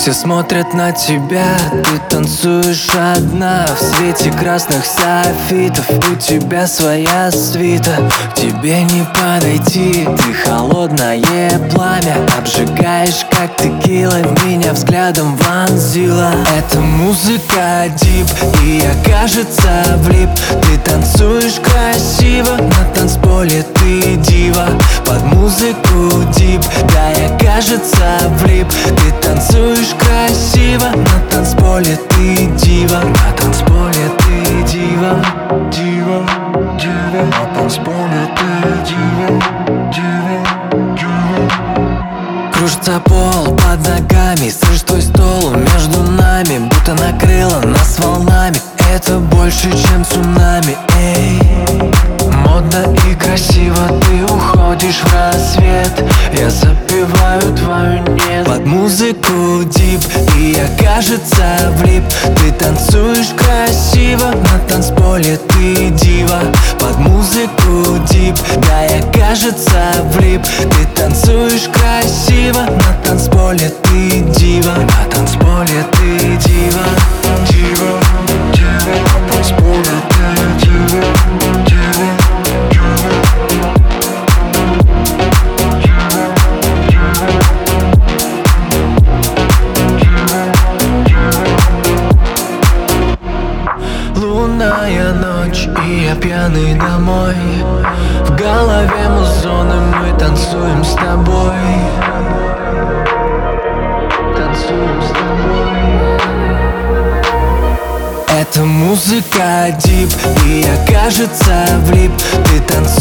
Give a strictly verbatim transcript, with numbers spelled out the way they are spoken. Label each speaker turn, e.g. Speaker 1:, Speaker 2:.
Speaker 1: Все смотрят на тебя, ты танцуешь одна в свете красных софитов. У тебя своя свита, к тебе не подойти. Ты холодное пламя, обжигаешь как текила. В меня взглядом вонзила. Это музыка дип, и я, кажется, влип. Ты танцуешь красиво, на танцполе ты дива. Под музыку дип, да, я, кажется, влип. Ты танцуешь красиво, на танцполе ты дива. На танцполе ты дива, дива, дива. На танцполе ты дива, дива, дива. Кружится пол под ногами, слышь, твой стол между нами, будто накрыло нас волнами. Это больше, чем цунами, эй. Модно и красиво ты уходишь в рассвет. Я запеваю твою нет. Под музыку дип, и я, кажется, влип. Ты танцуешь красиво, на танцполе ты дива. Под музыку дип, да, я, кажется, влип. Ты танцуешь красиво, на танцполе ты дива. На танцполе ты дива, дива, дива. На танцполе ты дива, дива. Лунная ночь, и я пьяный домой. В голове музоны, мы танцуем с тобой. Танцуем с тобой. Это музыка дип, и я, кажется, влип. Ты танцуешь